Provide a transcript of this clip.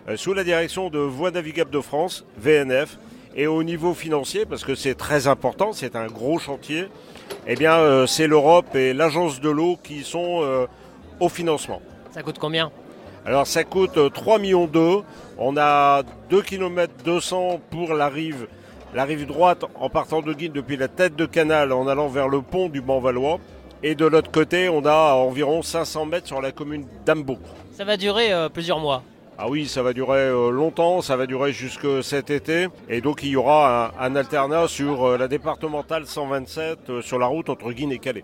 sous la direction de Voies navigables de France, VNF. Et au niveau financier, parce que c'est très important, c'est un gros chantier, eh bien, c'est l'Europe et l'Agence de l'eau qui sont au financement. Ça coûte combien ? Alors ça coûte 3,2 millions. On a 2 km 200 pour la rive droite en partant de Guînes depuis la tête de canal en allant vers le pont du Banvalois. Et de l'autre côté, on a environ 500 mètres sur la commune d'Ambo. Ça va durer plusieurs mois. Ah oui, ça va durer longtemps, ça va durer jusque cet été. Et donc il y aura un alternat sur la départementale 127 sur la route entre Guînes et Calais.